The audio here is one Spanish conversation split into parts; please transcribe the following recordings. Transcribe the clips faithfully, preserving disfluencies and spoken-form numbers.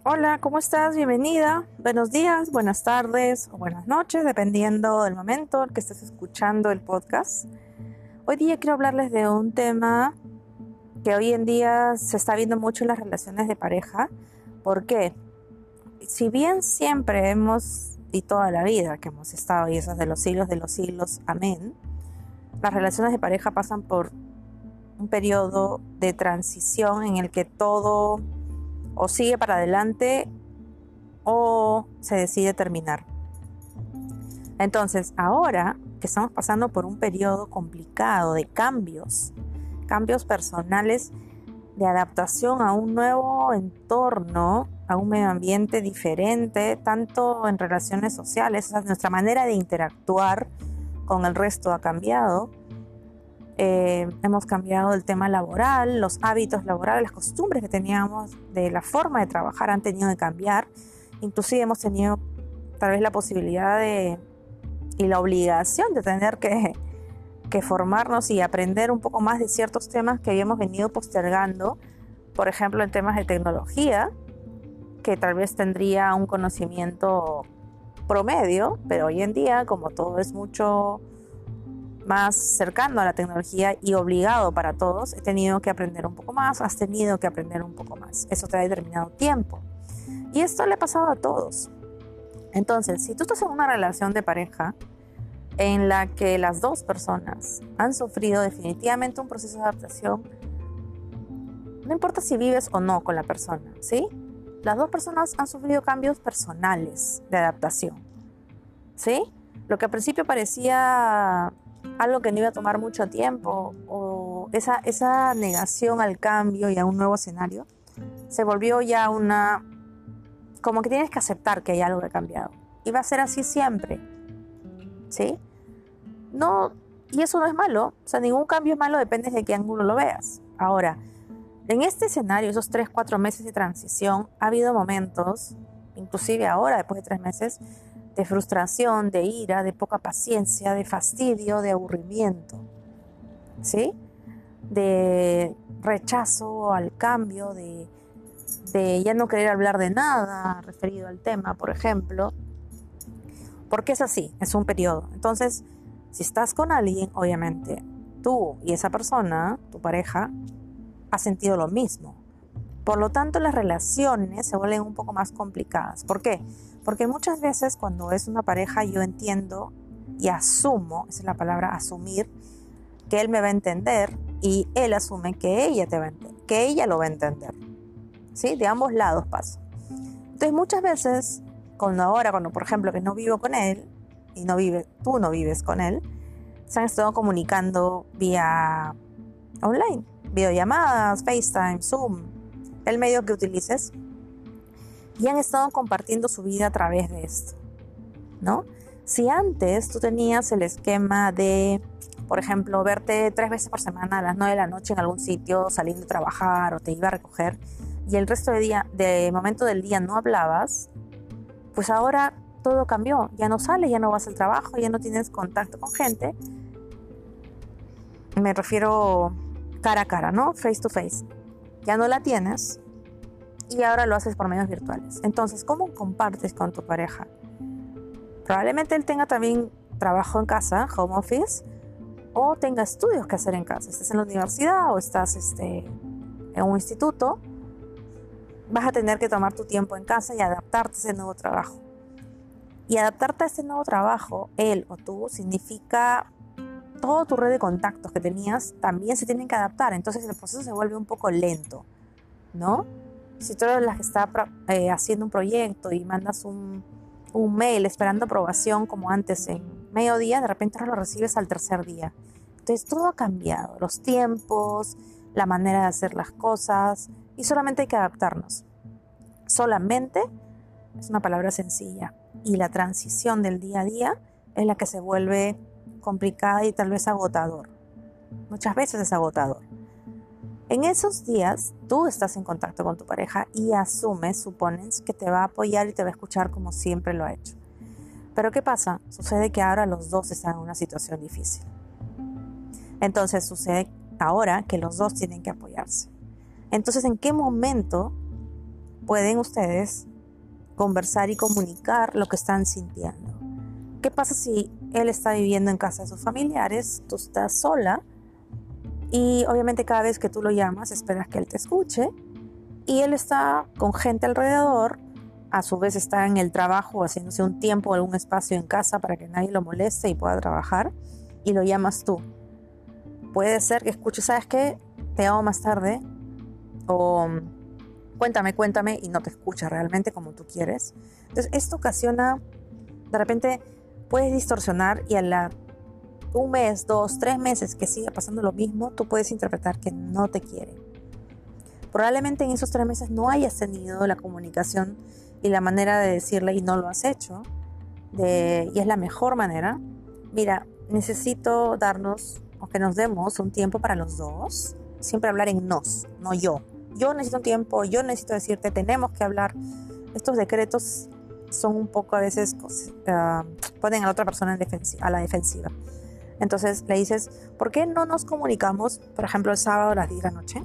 Hola, ¿cómo estás? Bienvenida. Buenos días, buenas tardes o buenas noches, dependiendo del momento en que estés escuchando el podcast. Hoy día quiero hablarles de un tema que hoy en día se está viendo mucho en las relaciones de pareja. ¿Por qué? Si bien siempre hemos, y toda la vida que hemos estado, y eso es de los siglos de los siglos, amén, las relaciones de pareja pasan por un periodo de transición en el que todo o sigue para adelante o se decide terminar. Entonces, ahora que estamos pasando por un periodo complicado de cambios, cambios personales, de adaptación a un nuevo entorno, a un medio ambiente diferente, tanto en relaciones sociales, o sea, nuestra manera de interactuar con el resto ha cambiado. Eh, hemos cambiado el tema laboral, los hábitos laborales, las costumbres que teníamos de la forma de trabajar han tenido que cambiar. Inclusive hemos tenido tal vez la posibilidad de y la obligación de tener que, que formarnos y aprender un poco más de ciertos temas que habíamos venido postergando, por ejemplo en temas de tecnología, que tal vez tendría un conocimiento promedio, pero hoy en día, como todo es mucho más cercano a la tecnología y obligado para todos, he tenido que aprender un poco más, has tenido que aprender un poco más. Eso te ha determinado tiempo. Y esto le ha pasado a todos. Entonces, si tú estás en una relación de pareja en la que las dos personas han sufrido definitivamente un proceso de adaptación, no importa si vives o no con la persona, ¿sí? Las dos personas han sufrido cambios personales de adaptación, ¿sí? Lo que al principio parecía algo que no iba a tomar mucho tiempo o esa, esa negación al cambio y a un nuevo escenario, se volvió ya una... como que tienes que aceptar que hay algo que ha cambiado. Y va a ser así siempre, ¿sí? No, y eso no es malo, o sea, ningún cambio es malo, depende de qué ángulo lo veas. Ahora, en este escenario, esos tres, cuatro meses de transición, ha habido momentos, inclusive ahora, después de tres meses, de frustración, de ira, de poca paciencia, de fastidio, de aburrimiento, ¿sí? De rechazo al cambio, de, de ya no querer hablar de nada referido al tema, por ejemplo, porque es así, es un periodo. Entonces, si estás con alguien, obviamente, tú y esa persona, tu pareja, ha sentido lo mismo. Por lo tanto, las relaciones se vuelven un poco más complicadas. ¿Por qué? Porque muchas veces cuando es una pareja yo entiendo y asumo, esa es la palabra asumir, que él me va a entender y él asume que ella te va a entender, que ella lo va a entender. ¿Sí? De ambos lados pasa. Entonces muchas veces, cuando ahora, cuando por ejemplo que no vivo con él y no vive, tú no vives con él, se han estado comunicando vía online, videollamadas, FaceTime, Zoom, el medio que utilices, y han estado compartiendo su vida a través de esto, ¿no? Si antes tú tenías el esquema de, por ejemplo, verte tres veces por semana a las nueve de la noche en algún sitio, saliendo a trabajar o te iba a recoger, y el resto de día, de momento del día no hablabas, pues ahora todo cambió, ya no sales, ya no vas al trabajo, ya no tienes contacto con gente, me refiero cara a cara, ¿no? Face to face, ya no la tienes y ahora lo haces por medios virtuales. Entonces, ¿cómo compartes con tu pareja? Probablemente él tenga también trabajo en casa, home office, o tenga estudios que hacer en casa. Estás en la universidad o estás este, en un instituto, vas a tener que tomar tu tiempo en casa y adaptarte a ese nuevo trabajo. Y adaptarte a ese nuevo trabajo, él o tú, significa toda tu red de contactos que tenías también se tienen que adaptar. Entonces el proceso se vuelve un poco lento, ¿no? Si tú eres la que está eh, haciendo un proyecto y mandas un, un mail esperando aprobación como antes en mediodía, de repente ahora lo recibes al tercer día. Entonces todo ha cambiado, los tiempos, la manera de hacer las cosas, y solamente hay que adaptarnos. Solamente es una palabra sencilla, y la transición del día a día es la que se vuelve complicada y tal vez agotador. Muchas veces es agotador. En esos días tú estás en contacto con tu pareja y asumes, supones que te va a apoyar y te va a escuchar como siempre lo ha hecho. Pero ¿qué pasa? Sucede que ahora los dos están en una situación difícil. Entonces sucede ahora que los dos tienen que apoyarse. Entonces, ¿en qué momento pueden ustedes conversar y comunicar lo que están sintiendo. ¿Qué pasa si él está viviendo en casa de sus familiares, tú estás sola y obviamente cada vez que tú lo llamas esperas que él te escuche y él está con gente alrededor, a su vez está en el trabajo haciéndose un tiempo o algún espacio en casa para que nadie lo moleste y pueda trabajar y lo llamas tú? Puede ser que escuche, ¿sabes qué? Te llamo más tarde o cuéntame, cuéntame y no te escucha realmente como tú quieres. Entonces esto ocasiona, de repente puedes distorsionar y a la un mes, dos, tres meses que siga pasando lo mismo, tú puedes interpretar que no te quiere. Probablemente en esos tres meses no hayas tenido la comunicación y la manera de decirle y no lo has hecho. De, y es la mejor manera. Mira, necesito darnos, o que nos demos un tiempo para los dos. Siempre hablar en nos, no yo. Yo necesito un tiempo, yo necesito decirte, tenemos que hablar. Estos decretos son un poco a veces, uh, ponen a la otra persona en defensiva, a la defensiva. Entonces le dices, ¿por qué no nos comunicamos, por ejemplo, el sábado a las diez de la noche?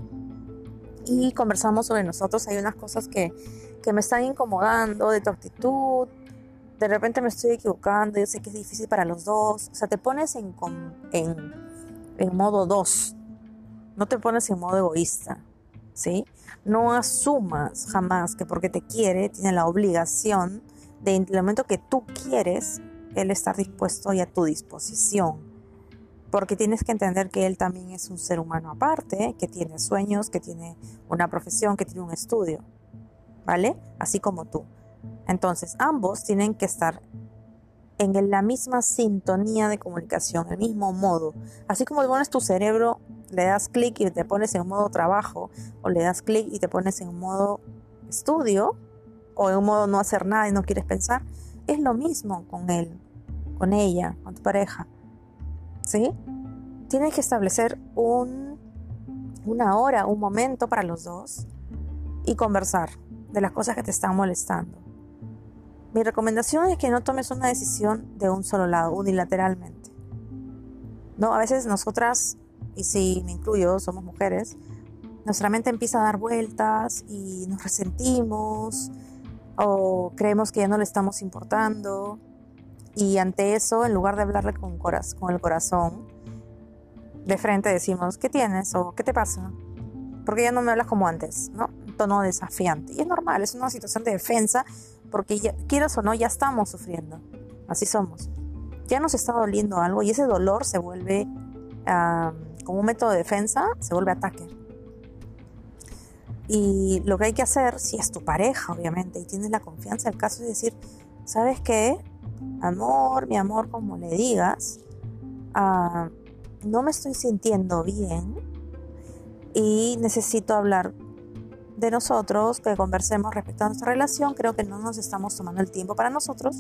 Y conversamos sobre nosotros. Hay unas cosas que, que me están incomodando de tu actitud. De repente me estoy equivocando. Yo sé que es difícil para los dos. O sea, te pones en, en, en modo dos. No te pones en modo egoísta, ¿sí? No asumas jamás que porque te quiere, tiene la obligación de, en el momento que tú quieres, él estar dispuesto y a tu disposición. Porque tienes que entender que él también es un ser humano aparte, que tiene sueños, que tiene una profesión, que tiene un estudio, ¿vale? Así como tú. Entonces, ambos tienen que estar en la misma sintonía de comunicación, el mismo modo. Así como pones tu cerebro, le das clic y te pones en modo trabajo, o le das clic y te pones en modo estudio, o en un modo no hacer nada y no quieres pensar, es lo mismo con él, con ella, con tu pareja. ¿Sí? Tienes que establecer un, una hora, un momento para los dos y conversar de las cosas que te están molestando. Mi recomendación es que no tomes una decisión de un solo lado, unilateralmente. No, a veces nosotras, y si me incluyo, somos mujeres, nuestra mente empieza a dar vueltas y nos resentimos o creemos que ya no le estamos importando. Y ante eso, en lugar de hablarle con, coraz- con el corazón, de frente decimos, ¿qué tienes? O ¿qué te pasa? Porque ya no me hablas como antes, ¿no? Un tono desafiante. Y es normal, es una situación de defensa, porque ya, quieras o no, ya estamos sufriendo. Así somos. Ya nos está doliendo algo y ese dolor se vuelve, uh, como un método de defensa, se vuelve ataque. Y lo que hay que hacer, si es tu pareja, obviamente, y tienes la confianza del caso, es decir, ¿sabes qué? Amor, mi amor, como le digas, uh, no me estoy sintiendo bien y necesito hablar de nosotros, que conversemos respecto a nuestra relación. Creo que no nos estamos tomando el tiempo para nosotros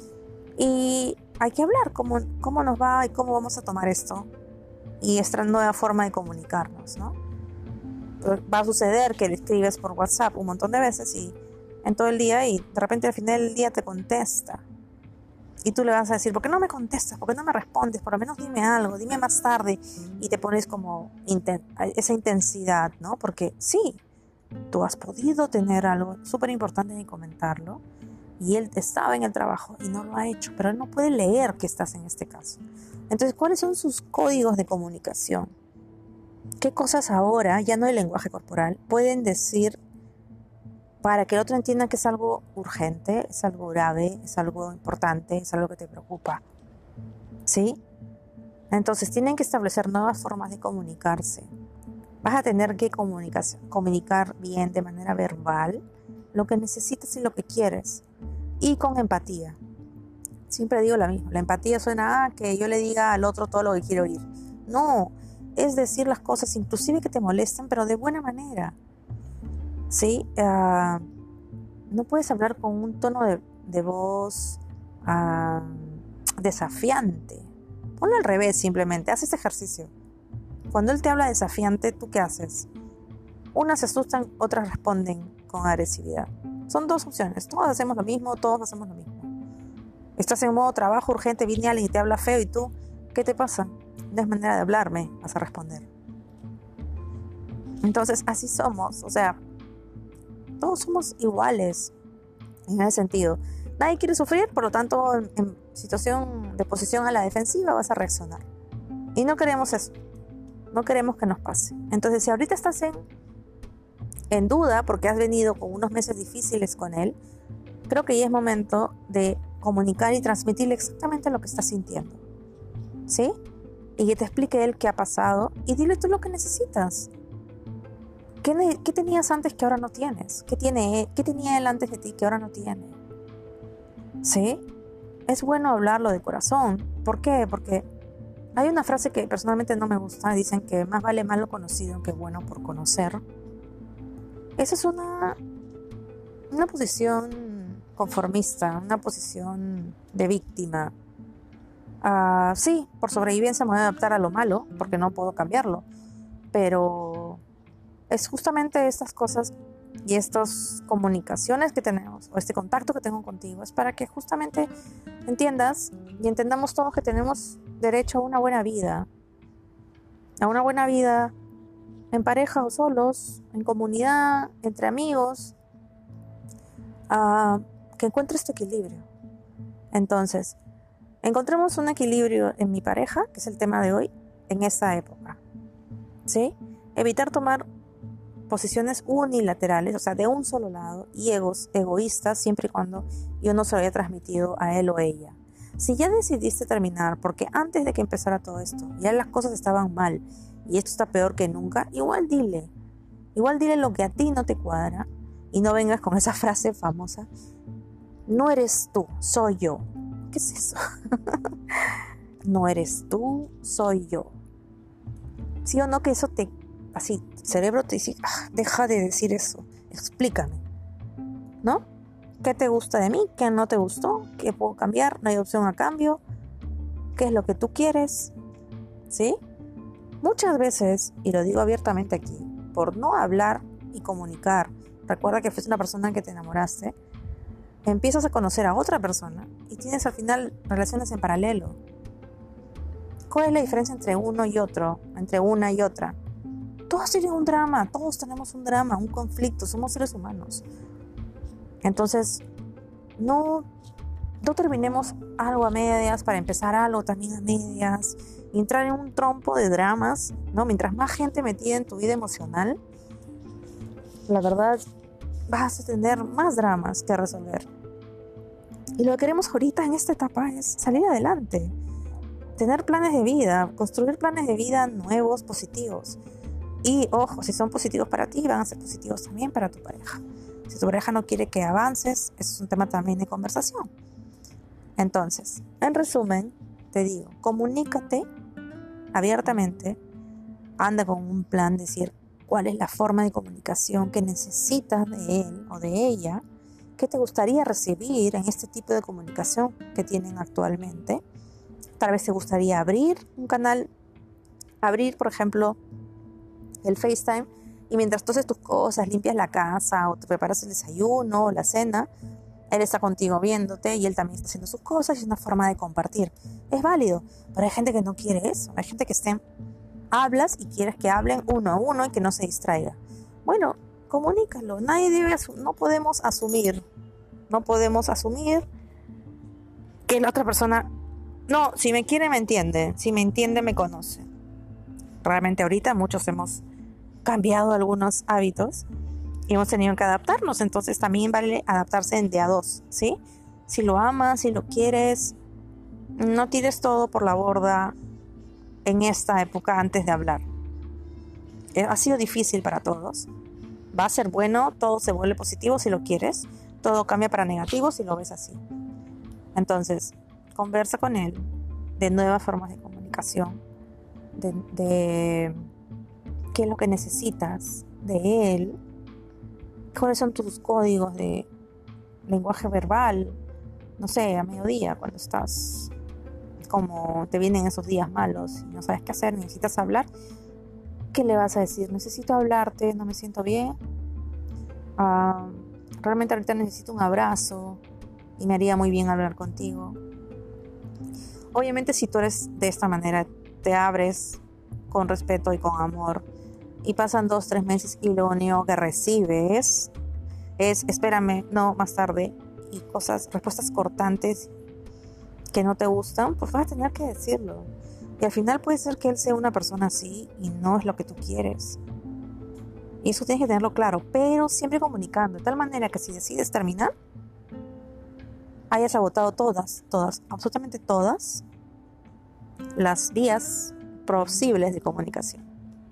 y hay que hablar cómo, cómo nos va y cómo vamos a tomar esto y esta nueva forma de comunicarnos, ¿no? Va a suceder que le escribes por WhatsApp un montón de veces y en todo el día y de repente al final del día te contesta. Y tú le vas a decir, ¿por qué no me contestas? ¿Por qué no me respondes? Por lo menos dime algo, dime más tarde. Y te pones como inten- esa intensidad, ¿no? Porque sí, tú has podido tener algo súper importante y comentarlo. Y él estaba en el trabajo y no lo ha hecho. Pero él no puede leer que estás en este caso. Entonces, ¿cuáles son sus códigos de comunicación? ¿Qué cosas ahora, ya no el lenguaje corporal, pueden decir para que el otro entienda que es algo urgente, es algo grave, es algo importante, es algo que te preocupa? ¿Sí? Entonces tienen que establecer nuevas formas de comunicarse. Vas a tener que comunicar bien de manera verbal lo que necesitas y lo que quieres. Y con empatía. Siempre digo lo mismo. La empatía suena a que yo le diga al otro todo lo que quiero oír. No, es decir las cosas inclusive que te molestan, pero de buena manera. ¿Sí? Uh, no puedes hablar con un tono de, de voz uh, desafiante. Ponlo al revés simplemente, haz ese ejercicio. Cuando él te habla desafiante, ¿tú qué haces? Unas se asustan, otras responden con agresividad. Son dos opciones, todos hacemos lo mismo, todos hacemos lo mismo. Estás en modo trabajo urgente, viene alguien y te habla feo y tú, ¿qué te pasa? No es manera de hablarme, vas a responder. Entonces, así somos, o sea, Todos somos iguales en ese sentido. Nadie quiere sufrir, por lo tanto, en, en situación de posición a la defensiva vas a reaccionar. Y no queremos eso. No queremos que nos pase. Entonces, si ahorita estás en, en duda porque has venido con unos meses difíciles con él, creo que ya es momento de comunicar y transmitirle exactamente lo que estás sintiendo. ¿Sí? Y que te explique él qué ha pasado y dile tú lo que necesitas. ¿Qué, ne- qué tenías antes que ahora no tienes? ¿Qué, tiene él- ¿Qué tenía él antes de ti que ahora no tiene? ¿Sí? Es bueno hablarlo de corazón. ¿Por qué? Porque hay una frase que personalmente no me gusta. Dicen que más vale malo conocido que bueno por conocer. Esa es una, una posición conformista, una posición de víctima. Uh, sí, por sobrevivencia me voy a adaptar a lo malo, porque no puedo cambiarlo. Pero es justamente estas cosas y estas comunicaciones que tenemos, o este contacto que tengo contigo, es para que justamente entiendas y entendamos todos que tenemos derecho a una buena vida. A una buena vida en pareja o solos, en comunidad, entre amigos. Uh, que encuentres tu equilibrio. Entonces, encontremos un equilibrio en mi pareja, que es el tema de hoy, en esta época. ¿Sí? Evitar tomar posiciones unilaterales, o sea, de un solo lado, y egos, egoístas, siempre y cuando yo no se lo haya transmitido a él o ella. Si ya decidiste terminar, porque antes de que empezara todo esto, ya las cosas estaban mal, y esto está peor que nunca, igual dile. Igual dile lo que a ti no te cuadra, y no vengas con esa frase famosa, no eres tú, soy yo. ¿Qué es eso? No eres tú, soy yo. ¿Sí o no que eso te, así, el cerebro te dice, ah, deja de decir eso, explícame, ¿no? ¿Qué te gusta de mí? ¿Qué no te gustó? ¿Qué puedo cambiar? ¿No hay opción a cambio? ¿Qué es lo que tú quieres? ¿Sí? Muchas veces, y lo digo abiertamente aquí, por no hablar y comunicar, recuerda que fuiste una persona que te enamoraste, empiezas a conocer a otra persona y tienes al final relaciones en paralelo. ¿Cuál es la diferencia entre uno y otro? Entre una y otra. Todos tienen un drama, todos tenemos un drama, un conflicto, somos seres humanos. Entonces, no, no terminemos algo a medias para empezar algo también a medias. Y entrar en un trompo de dramas, ¿no? Mientras más gente metida en tu vida emocional, la verdad, vas a tener más dramas que resolver. Y lo que queremos ahorita en esta etapa es salir adelante. Tener planes de vida, construir planes de vida nuevos, positivos. Y ojo, si son positivos para ti, van a ser positivos también para tu pareja. Si tu pareja no quiere que avances, eso es un tema también de conversación. Entonces, en resumen, te digo, comunícate abiertamente, anda con un plan, decir cuál es la forma de comunicación que necesitas de él o de ella, qué te gustaría recibir en este tipo de comunicación que tienen actualmente. Tal vez te gustaría abrir un canal, abrir, por ejemplo, el FaceTime, y mientras tú haces tus cosas, limpias la casa o te preparas el desayuno o la cena, él está contigo viéndote y él también está haciendo sus cosas y es una forma de compartir. Es válido, pero hay gente que no quiere eso. Hay gente que estén, hablas y quieres que hablen uno a uno y que no se distraiga. Bueno, comunícalo. Nadie debe asumir, no podemos asumir, no podemos asumir que la otra persona, no, si me quiere me entiende, si me entiende me conoce. Realmente ahorita muchos hemos cambiado algunos hábitos y hemos tenido que adaptarnos, entonces también vale adaptarse en de a dos, ¿sí? Si lo amas, si lo quieres, no tires todo por la borda en esta época antes de hablar. Ha sido difícil para todos. Va a ser bueno, todo se vuelve positivo si lo quieres, todo cambia para negativo si lo ves así. Entonces, conversa con él de nuevas formas de comunicación, de, de qué es lo que necesitas de él, cuáles son tus códigos de lenguaje verbal, no sé, a mediodía, cuando estás, como te vienen esos días malos y no sabes qué hacer, necesitas hablar, ¿qué le vas a decir? Necesito hablarte, no me siento bien, uh, realmente ahorita necesito un abrazo y me haría muy bien hablar contigo. Obviamente si tú eres de esta manera, te abres con respeto y con amor, y pasan dos, tres meses y lo único que recibes es espérame, no, más tarde, y cosas, respuestas cortantes que no te gustan, pues vas a tener que decirlo. Y al final puede ser que él sea una persona así y no es lo que tú quieres. Y eso tienes que tenerlo claro, pero siempre comunicando, de tal manera que si decides terminar, hayas agotado todas, todas, absolutamente todas las vías posibles de comunicación.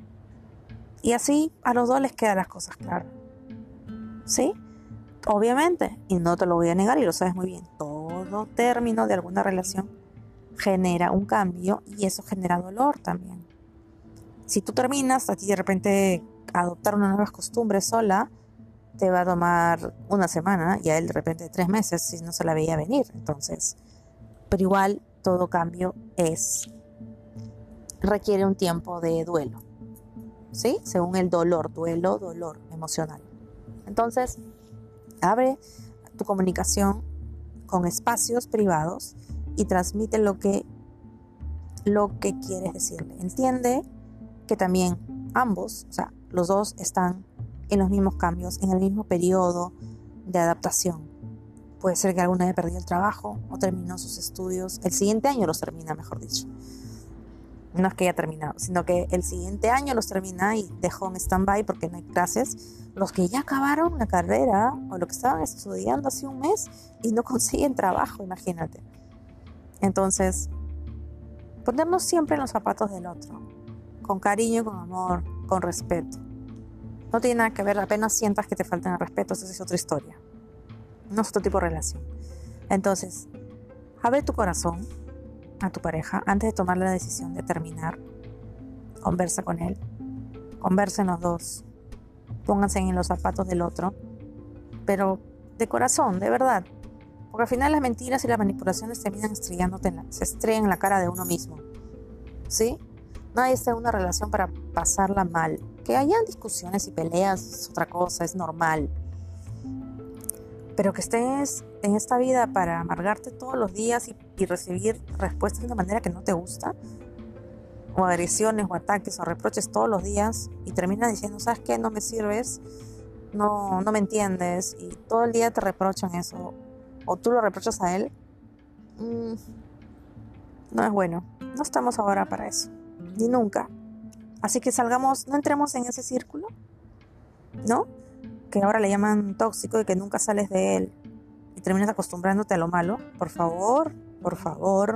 Y así a los dos les quedan las cosas claras. ¿Sí? Obviamente, y no te lo voy a negar y lo sabes muy bien, todo término de alguna relación genera un cambio y eso genera dolor también. Si tú terminas, a ti de repente adoptar una nueva costumbre sola te va a tomar una semana y a él de repente tres meses si no se la veía venir. Entonces, pero igual todo cambio es requiere un tiempo de duelo, ¿sí? Según el dolor, duelo, dolor emocional. Entonces, abre tu comunicación con espacios privados y transmite lo que, lo que quieres decirle. Entiende que también ambos, o sea, los dos están en los mismos cambios, en el mismo periodo de adaptación. Puede ser que alguna vez perdió el trabajo o terminó sus estudios. El siguiente año los termina, mejor dicho. No es que haya terminado, sino que el siguiente año los termina y dejó en stand-by porque no hay clases. Los que ya acabaron la carrera o lo que estaban estudiando hace un mes y no consiguen trabajo, imagínate. Entonces, ponernos siempre en los zapatos del otro, con cariño, con amor, con respeto. No tiene nada que ver, apenas sientas que te falta el respeto, esa es otra historia. No es otro tipo de relación. Entonces, abre tu corazón a tu pareja antes de tomar la decisión de terminar. Conversa con él, conversen los dos, pónganse en los zapatos del otro, pero de corazón, de verdad, porque al final las mentiras y las manipulaciones terminan estrellándote en la, se estrellan en la cara de uno mismo, ¿sí? Nadie está en una relación para pasarla mal. Que hayan discusiones y peleas es otra cosa, es normal. Pero que estés en esta vida para amargarte todos los días y, y recibir respuestas de una manera que no te gusta, o agresiones, o ataques, o reproches todos los días, y terminas diciendo, ¿sabes qué? No me sirves, no, no me entiendes, y todo el día te reprochan eso, o tú lo reprochas a él, mmm, no es bueno. No estamos ahora para eso, ni nunca. Así que salgamos, no entremos en ese círculo, ¿no? Que ahora le llaman tóxico y que nunca sales de él y terminas acostumbrándote a lo malo. Por favor, por favor,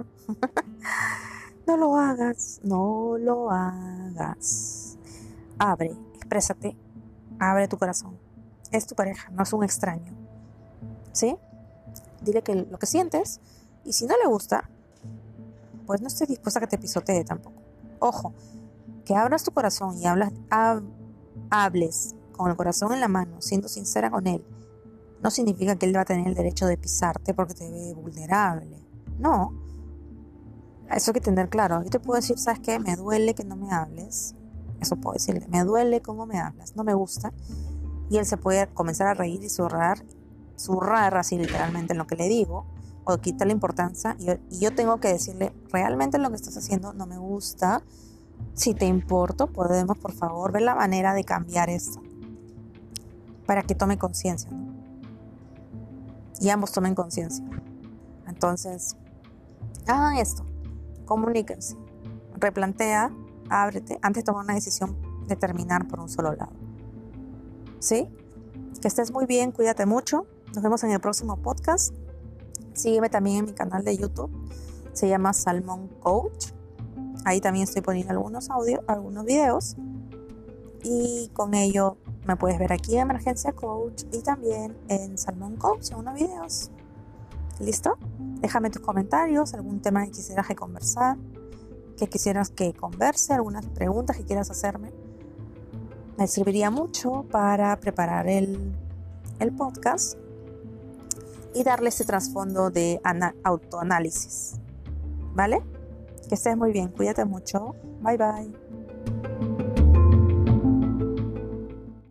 no lo hagas, no lo hagas. Abre, exprésate, abre tu corazón. Es tu pareja, no es un extraño, ¿sí? Dile que lo que sientes y si no le gusta, pues no estés dispuesta a que te pisotee tampoco. Ojo, que abras tu corazón y hablas, hab, hables con el corazón en la mano, siendo sincera con él, no significa que él va a tener el derecho de pisarte porque te ve vulnerable. No. Eso hay que tener claro. Yo te puedo decir, ¿sabes qué? Me duele que no me hables. Eso puedo decirle. Me duele cómo me hablas. No me gusta. Y él se puede comenzar a reír y zurrar, zurrar así literalmente en lo que le digo, o quitarle importancia. Y yo, y yo tengo que decirle, realmente lo que estás haciendo no me gusta. Si te importo, podemos por favor ver la manera de cambiar esto. Para que tome conciencia, ¿no? Y ambos tomen conciencia. Entonces, hagan esto. Comuníquense. Replantea, ábrete, antes de tomar una decisión de terminar por un solo lado. ¿Sí? Que estés muy bien, cuídate mucho. Nos vemos en el próximo podcast. Sígueme también en mi canal de YouTube. Se llama Salmón Coach. Ahí también estoy poniendo algunos audios, algunos videos. Y con ello me puedes ver aquí en Emergencia Coach y también en Salmón Coach en unos videos. ¿Listo? Déjame tus comentarios, algún tema que quisieras que conversar, que quisieras que converse, algunas preguntas que quieras hacerme. Me serviría mucho para preparar el, el podcast y darle ese trasfondo de ana- autoanálisis. ¿Vale? Que estés muy bien, cuídate mucho. Bye bye.